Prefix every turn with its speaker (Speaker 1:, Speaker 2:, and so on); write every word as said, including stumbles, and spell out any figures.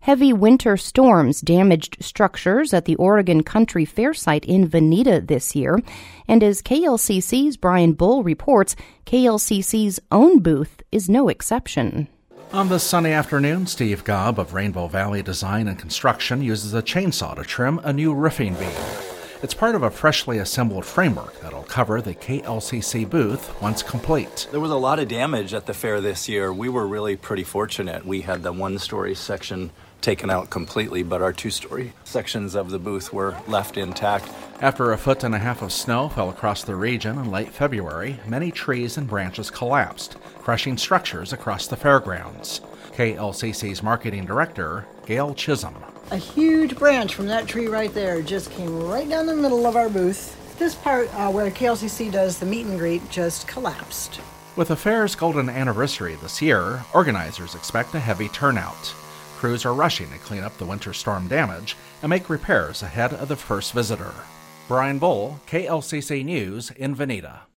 Speaker 1: Heavy winter storms damaged structures at the Oregon Country Fair site in Veneta this year. And as K L C C's Brian Bull reports, K L C C's own booth is no exception.
Speaker 2: On this sunny afternoon, Steve Gobb of Rainbow Valley Design and Construction uses a chainsaw to trim a new roofing beam. It's part of a freshly assembled framework that'll cover the K L C C booth once complete.
Speaker 3: There was a lot of damage at the fair this year. We were really pretty fortunate. We had the one-story section taken out completely, but our two-story sections of the booth were left intact.
Speaker 2: After a foot and a half of snow fell across the region in late February, many trees and branches collapsed, crushing structures across the fairgrounds. K L C C's marketing director, Gail Chisholm.
Speaker 4: A huge branch from that tree right there just came right down the middle of our booth. This part uh, where K L C C does the meet and greet just collapsed.
Speaker 2: With the fair's golden anniversary this year, organizers expect a heavy turnout. Crews are rushing to clean up the winter storm damage and make repairs ahead of the first visitor. Brian Bull, K L C C News in Veneta.